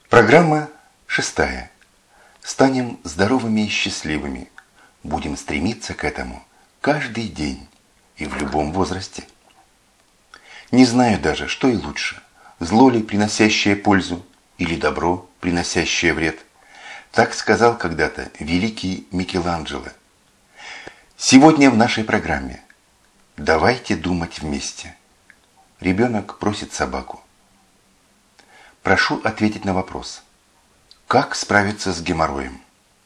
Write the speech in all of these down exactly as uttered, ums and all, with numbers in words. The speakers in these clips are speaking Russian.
Программа шестая. Станем здоровыми и счастливыми. Будем стремиться к этому каждый день и в любом возрасте. Не знаю даже, что и лучше. Зло ли, приносящее пользу, или добро, приносящее вред. Так сказал когда-то великий Микеланджело. Сегодня в нашей программе «Давайте думать вместе». Ребенок просит собаку. Прошу ответить на вопрос. Как справиться с геморроем?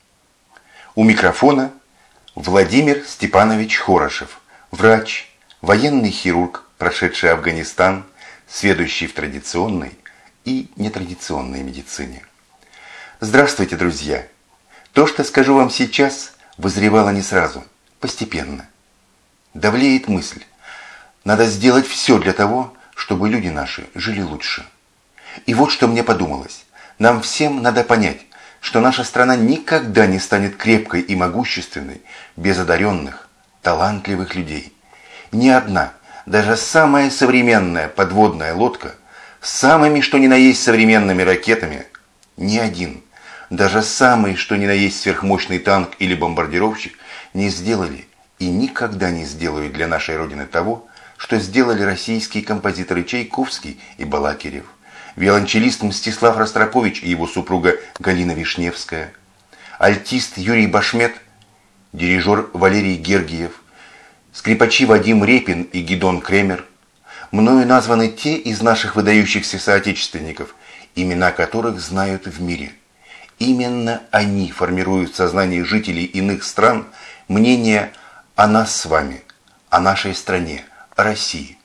У микрофона Владимир Степанович Хорошев, врач, военный хирург, прошедший Афганистан, сведущий в традиционной и нетрадиционной медицине. Здравствуйте, друзья! То, что скажу вам сейчас, вызревало не сразу, постепенно. Давлеет мысль. Надо сделать все для того, чтобы люди наши жили лучше. И вот что мне подумалось. Нам всем надо понять, что наша страна никогда не станет крепкой и могущественной без одаренных, талантливых людей. Ни одна, даже самая современная подводная лодка с самыми что ни на есть современными ракетами, ни один, даже самый что ни на есть сверхмощный танк или бомбардировщик не сделали и никогда не сделают для нашей Родины того, что сделали российские композиторы Чайковский и Балакирев, виолончелист Мстислав Ростропович и его супруга Галина Вишневская, альтист Юрий Башмет, дирижер Валерий Гергиев, скрипачи Вадим Репин и Гидон Кремер. Мною названы те из наших выдающихся соотечественников, имена которых знают в мире. Именно они формируют в сознании жителей иных стран мнение о нас с вами, о нашей стране, о России.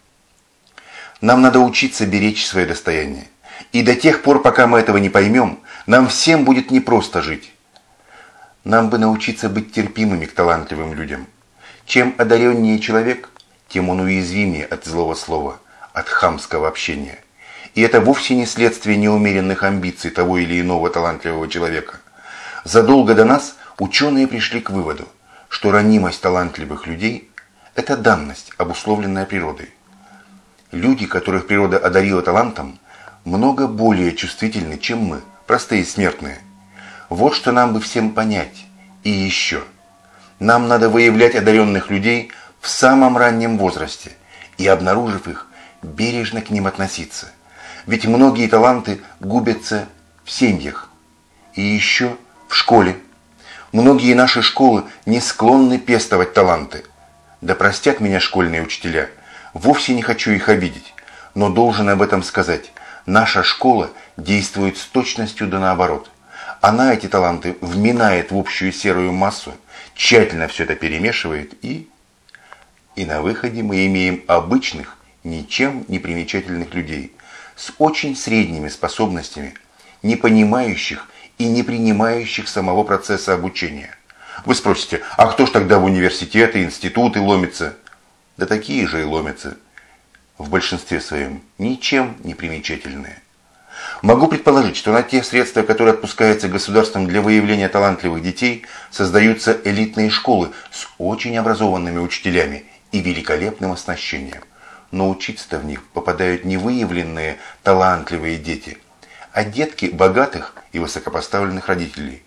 Нам надо учиться беречь свое достояние. И до тех пор, пока мы этого не поймем, нам всем будет непросто жить. Нам бы научиться быть терпимыми к талантливым людям. Чем одареннее человек, тем он уязвимее от злого слова, от хамского общения. И это вовсе не следствие неумеренных амбиций того или иного талантливого человека. Задолго до нас ученые пришли к выводу, что ранимость талантливых людей – это данность, обусловленная природой. Люди, которых природа одарила талантом, много более чувствительны, чем мы, простые смертные. Вот что нам бы всем понять. И еще. Нам надо выявлять одаренных людей в самом раннем возрасте и, обнаружив их, бережно к ним относиться. Ведь многие таланты губятся в семьях и еще в школе. Многие наши школы не склонны пестовать таланты. Да простят меня школьные учителя. Вовсе не хочу их обидеть, но должен об этом сказать. Наша школа действует с точностью да наоборот. Она эти таланты вминает в общую серую массу, тщательно все это перемешивает и... И на выходе мы имеем обычных, ничем не примечательных людей с очень средними способностями, не понимающих и не принимающих самого процесса обучения. Вы спросите, а кто ж тогда в университеты, институты ломится? Да такие же и ломятся. В большинстве своем ничем не примечательные. Могу предположить, что на те средства, которые отпускаются государством для выявления талантливых детей, создаются элитные школы с очень образованными учителями и великолепным оснащением. Но учиться-то в них попадают не выявленные талантливые дети, а детки богатых и высокопоставленных родителей.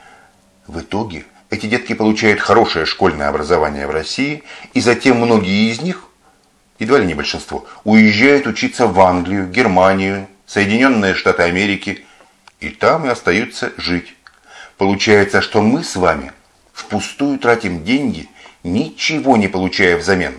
В итоге эти детки получают хорошее школьное образование в России, и затем многие из них, едва ли не большинство, уезжают учиться в Англию, Германию, Соединенные Штаты Америки, и там и остаются жить. Получается, что мы с вами впустую тратим деньги, ничего не получая взамен.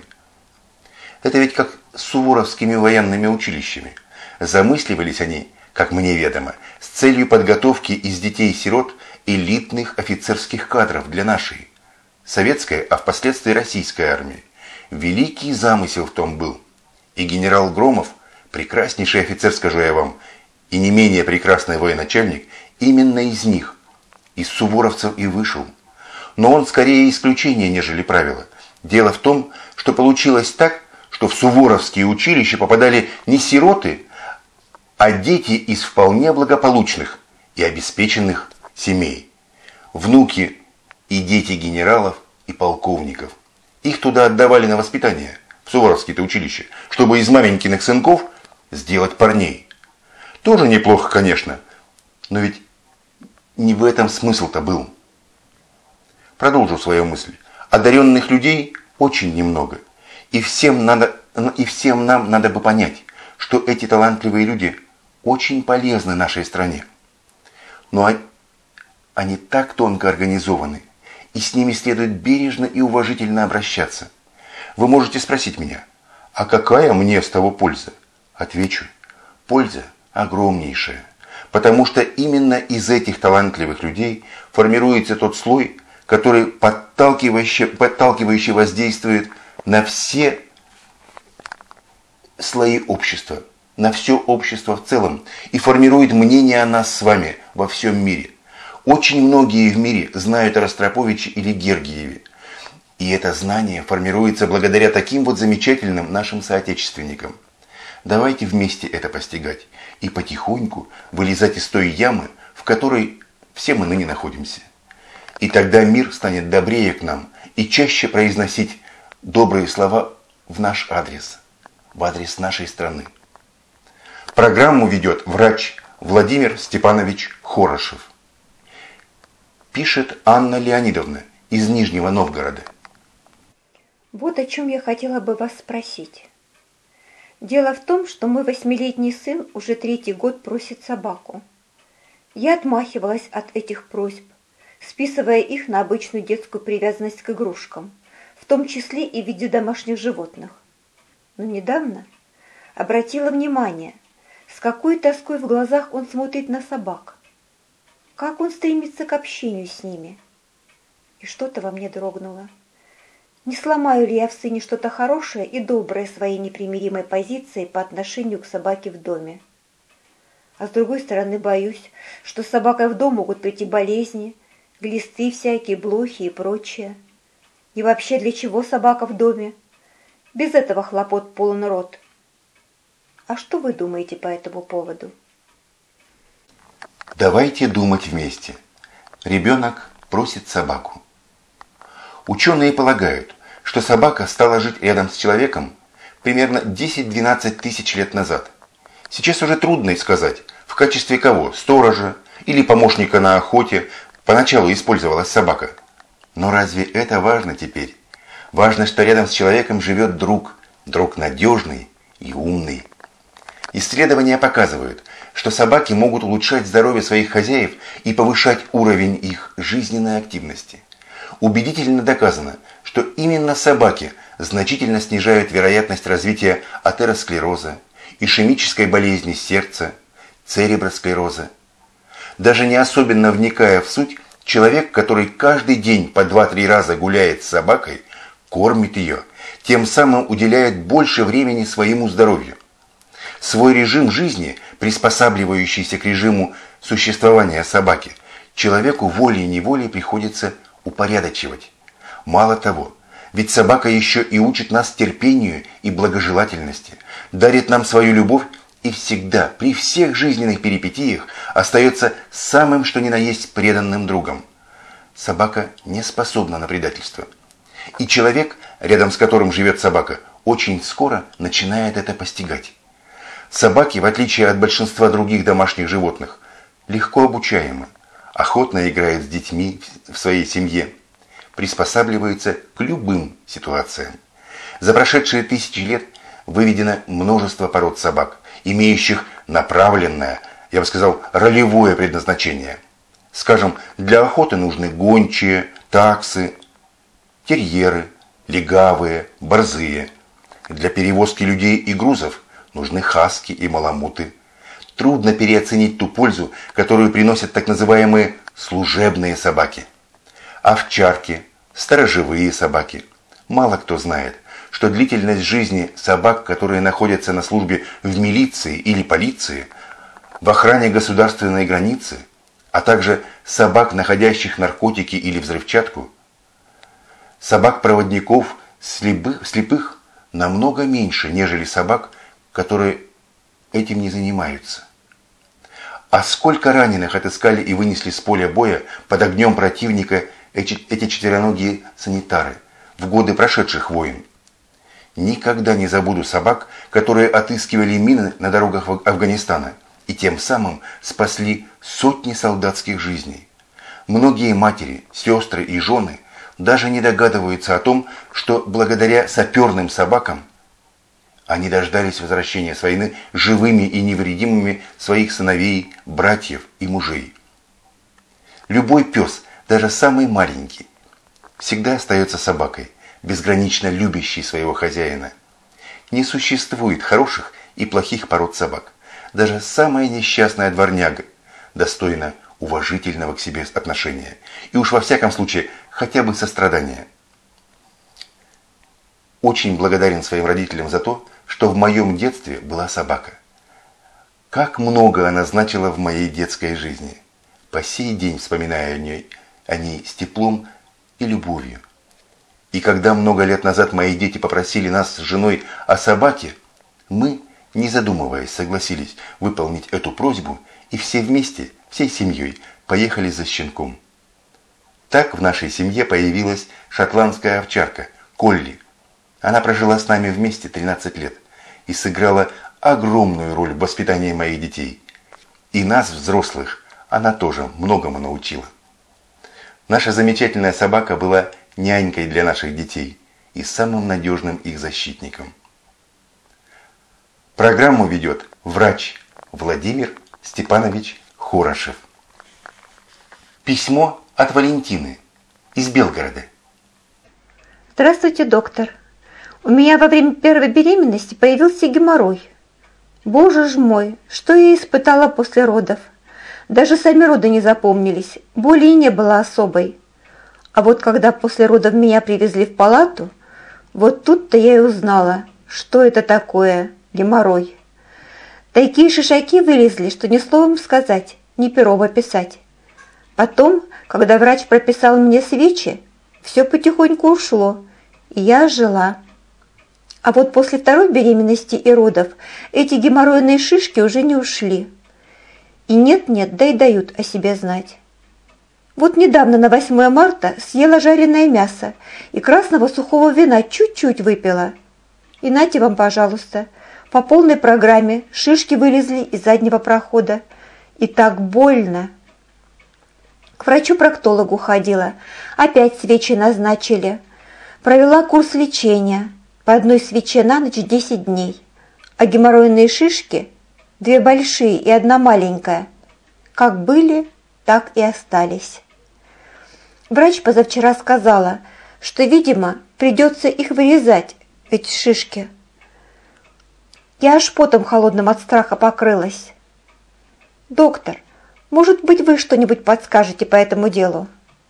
Это ведь как с суворовскими военными училищами. Замысливались они, как мне ведомо, с целью подготовки из детей-сирот элитных офицерских кадров для нашей, советской, а впоследствии российской армии. Великий замысел в том был. И генерал Громов, прекраснейший офицер, скажу я вам, и не менее прекрасный военачальник, именно из них, из суворовцев и вышел. Но он скорее исключение, нежели правило. Дело в том, что получилось так, что в суворовские училища попадали не сироты, а дети из вполне благополучных и обеспеченных семей. Внуки и дети генералов и полковников. Их туда отдавали на воспитание, в суворовские-то училища, чтобы из маменькиных сынков сделать парней. Тоже неплохо, конечно. Но ведь не в этом смысл-то был. Продолжу свою мысль. Одаренных людей очень немного. И всем, надо, и всем нам надо бы понять, что эти талантливые люди очень полезны нашей стране. Но они так тонко организованы, и с ними следует бережно и уважительно обращаться. Вы можете спросить меня, а какая мне с того польза? Отвечу, польза огромнейшая, потому что именно из этих талантливых людей формируется тот слой, который подталкивающе, подталкивающе воздействует на все слои общества, на все общество в целом и формирует мнение о нас с вами во всем мире. Очень многие в мире знают о Ростроповиче или Гергиеве. И это знание формируется благодаря таким вот замечательным нашим соотечественникам. Давайте вместе это постигать и потихоньку вылезать из той ямы, в которой все мы ныне находимся. И тогда мир станет добрее к нам и чаще произносить добрые слова в наш адрес, в адрес нашей страны. Программу ведет врач Владимир Степанович Хорошев. Пишет Анна Леонидовна из Нижнего Новгорода. Вот о чем я хотела бы вас спросить. Дело в том, что мой восьмилетний сын уже третий год просит собаку. Я отмахивалась от этих просьб, списывая их на обычную детскую привязанность к игрушкам, в том числе и в виде домашних животных. Но недавно обратила внимание, с какой тоской в глазах он смотрит на собак, как он стремится к общению с ними. И что-то во мне дрогнуло. Не сломаю ли я в сыне что-то хорошее и доброе своей непримиримой позицией по отношению к собаке в доме? А с другой стороны, боюсь, что с собакой в дом могут прийти болезни, глисты всякие, блохи и прочее. И вообще, для чего собака в доме? Без этого хлопот полон рот. А что вы думаете по этому поводу? Давайте думать вместе. Ребенок просит собаку. Ученые полагают, что собака стала жить рядом с человеком примерно десять-двенадцать тысяч лет назад. Сейчас уже трудно и сказать, в качестве кого, сторожа или помощника на охоте, поначалу использовалась собака. Но разве это важно теперь? Важно, что рядом с человеком живет друг, друг надежный и умный. Исследования показывают, что собаки могут улучшать здоровье своих хозяев и повышать уровень их жизненной активности. Убедительно доказано, что именно собаки значительно снижают вероятность развития атеросклероза, ишемической болезни сердца, церебросклероза. Даже не особенно вникая в суть, человек, который каждый день по два-три раза гуляет с собакой, кормит ее, тем самым уделяет больше времени своему здоровью. Свой режим жизни, приспосабливающийся к режиму существования собаки, человеку волей-неволей приходится упорядочивать. Мало того, ведь собака еще и учит нас терпению и благожелательности, дарит нам свою любовь и всегда, при всех жизненных перипетиях, остается самым что ни на есть преданным другом. Собака не способна на предательство. И человек, рядом с которым живет собака, очень скоро начинает это постигать. Собаки, в отличие от большинства других домашних животных, легко обучаемы, охотно играют с детьми в своей семье, приспосабливаются к любым ситуациям. За прошедшие тысячи лет выведено множество пород собак, имеющих направленное, я бы сказал, ролевое предназначение. Скажем, для охоты нужны гончие, таксы, терьеры, легавые, борзые. Для перевозки людей и грузов нужны хаски и маламуты. Трудно переоценить ту пользу, которую приносят так называемые служебные собаки. Овчарки, сторожевые собаки. Мало кто знает, что длительность жизни собак, которые находятся на службе в милиции или полиции, в охране государственной границы, а также собак, находящих наркотики или взрывчатку, собак-проводников слепых, слепых намного меньше, нежели собак, которые этим не занимаются. А сколько раненых отыскали и вынесли с поля боя под огнем противника эти, эти четвероногие санитары в годы прошедших войн. Никогда не забуду собак, которые отыскивали мины на дорогах Афганистана и тем самым спасли сотни солдатских жизней. Многие матери, сестры и жены даже не догадываются о том, что благодаря саперным собакам они дождались возвращения с войны живыми и невредимыми своих сыновей, братьев и мужей. Любой пес, даже самый маленький, всегда остается собакой, безгранично любящей своего хозяина. Не существует хороших и плохих пород собак. Даже самая несчастная дворняга достойна уважительного к себе отношения. И уж во всяком случае, хотя бы сострадания. Очень благодарен своим родителям за то, что в моем детстве была собака. Как много она значила в моей детской жизни. По сей день вспоминаю о ней, о ней с теплом и любовью. И когда много лет назад мои дети попросили нас с женой о собаке, мы, не задумываясь, согласились выполнить эту просьбу, и все вместе, всей семьей, поехали за щенком. Так в нашей семье появилась шотландская овчарка Колли. Она прожила с нами вместе тринадцать лет и сыграла огромную роль в воспитании моих детей. И нас, взрослых, она тоже многому научила. Наша замечательная собака была нянькой для наших детей и самым надежным их защитником. Программу ведет врач Владимир Степанович Хорошев. Письмо от Валентины из Белгорода. Здравствуйте, доктор. У меня во время первой беременности появился геморрой. Боже ж мой, что я испытала после родов. Даже сами роды не запомнились, боли и не было особой. А вот когда после родов меня привезли в палату, вот тут-то я и узнала, что это такое геморрой. Такие шишаки вылезли, что ни словом сказать, ни пером описать. Потом, когда врач прописал мне свечи, все потихоньку ушло, и я жила. А вот после второй беременности и родов эти геморройные шишки уже не ушли. И нет-нет, да и дают о себе знать. Вот недавно на восьмое марта съела жареное мясо и красного сухого вина чуть-чуть выпила. И нате вам, пожалуйста, по полной программе шишки вылезли из заднего прохода. И так больно. К врачу-проктологу ходила, опять свечи назначили. Провела курс лечения, по одной свече на ночь десять дней. А геморройные шишки, две большие и одна маленькая, как были, так и остались. Врач позавчера сказала, что, видимо, придется их вырезать, эти шишки. Я аж потом холодным от страха покрылась. Доктор, может быть, вы что-нибудь подскажете по этому делу?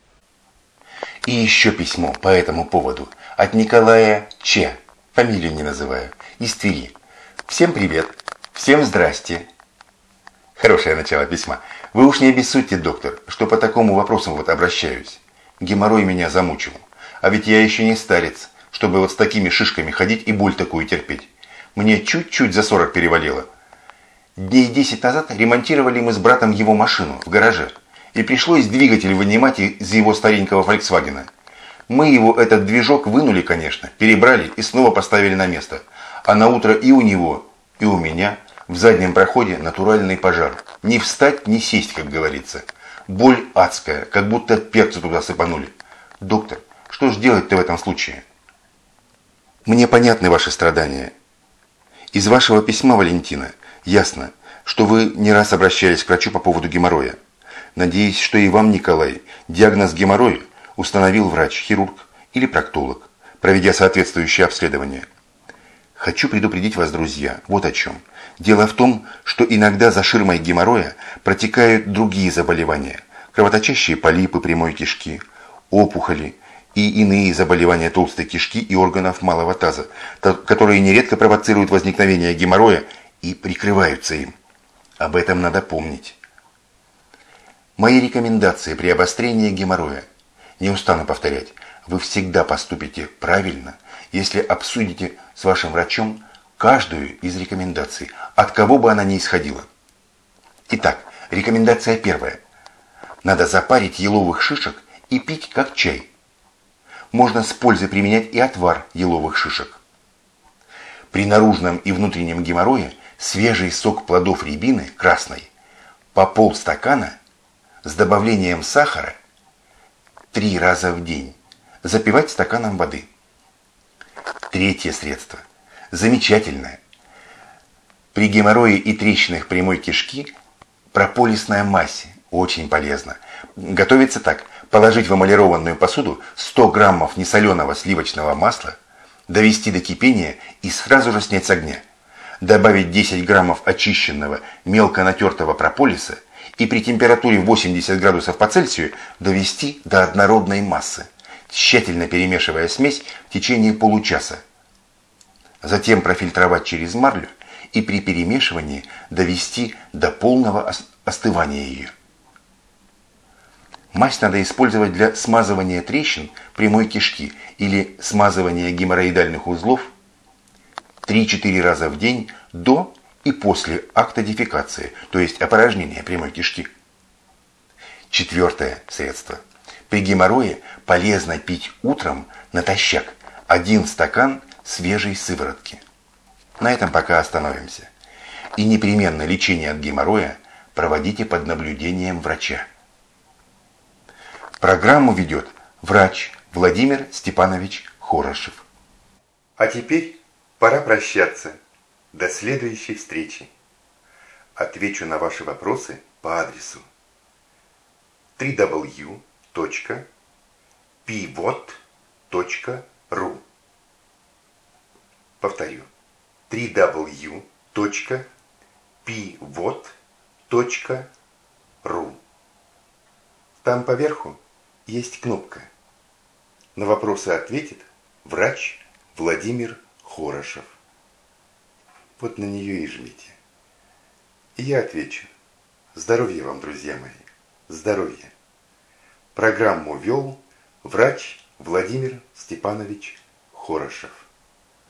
И еще письмо по этому поводу от Николая Ч. Фамилию не называю, из Твери. Всем привет, всем здрасте. Хорошее начало письма. Вы уж не обессудьте, доктор, что по такому вопросу вот обращаюсь. Геморрой меня замучил. А ведь я еще не старец, чтобы вот с такими шишками ходить и боль такую терпеть. Мне чуть-чуть за сорок перевалило. Дней десять назад ремонтировали мы с братом его машину в гараже. И пришлось двигатель вынимать из его старенького «Фольксвагена». Мы его, этот движок, вынули, конечно, перебрали и снова поставили на место. А на утро и у него, и у меня в заднем проходе натуральный пожар. Не встать, не сесть, как говорится. Боль адская, как будто перцу туда сыпанули. Доктор, что ж делать-то в этом случае? Мне понятны ваши страдания. Из вашего письма, Валентина, ясно, что вы не раз обращались к врачу по поводу геморроя. Надеюсь, что и вам, Николай, диагноз геморрой установил врач-хирург или проктолог, проведя соответствующее обследование. Хочу предупредить вас, друзья, вот о чем. Дело в том, что иногда за ширмой геморроя протекают другие заболевания, кровоточащие полипы прямой кишки, опухоли и иные заболевания толстой кишки и органов малого таза, которые нередко провоцируют возникновение геморроя и прикрываются им. Об этом надо помнить. Мои рекомендации при обострении геморроя. Не устану повторять, вы всегда поступите правильно, если обсудите с вашим врачом каждую из рекомендаций, от кого бы она ни исходила. Итак, рекомендация первая. Надо запарить еловых шишек и пить как чай. Можно с пользой применять и отвар еловых шишек. При наружном и внутреннем геморрое свежий сок плодов рябины красной по полстакана с добавлением сахара три раза в день. Запивать стаканом воды. Третье средство. Замечательное. При геморрое и трещинах прямой кишки прополисная мазь. Очень полезно. Готовится так. Положить в эмалированную посуду сто граммов несоленого сливочного масла, довести до кипения и сразу же снять с огня. Добавить десять граммов очищенного мелко натертого прополиса и при температуре восемьдесят градусов по Цельсию довести до однородной массы, тщательно перемешивая смесь в течение получаса. Затем профильтровать через марлю и при перемешивании довести до полного остывания ее. Мазь надо использовать для смазывания трещин прямой кишки или смазывания геморроидальных узлов три-четыре раза в день до и после акта дефекации, то есть опорожнения прямой кишки. Четвертое средство. При геморрое полезно пить утром натощак один стакан свежей сыворотки. На этом пока остановимся. И непременно лечение от геморроя проводите под наблюдением врача. Программу ведет врач Владимир Степанович Хорошев. А теперь пора прощаться. До следующей встречи. Отвечу на ваши вопросы по адресу дабл ю дабл ю дабл ю точка пивот точка ру. Повторю. дабл ю дабл ю дабл ю точка пивот точка ру. Там поверху есть кнопка. На вопросы ответит врач Владимир Хорошев. Вот на нее и жмите. И я отвечу. Здоровья вам, друзья мои. Здоровья. Программу вел врач Владимир Степанович Хорошев.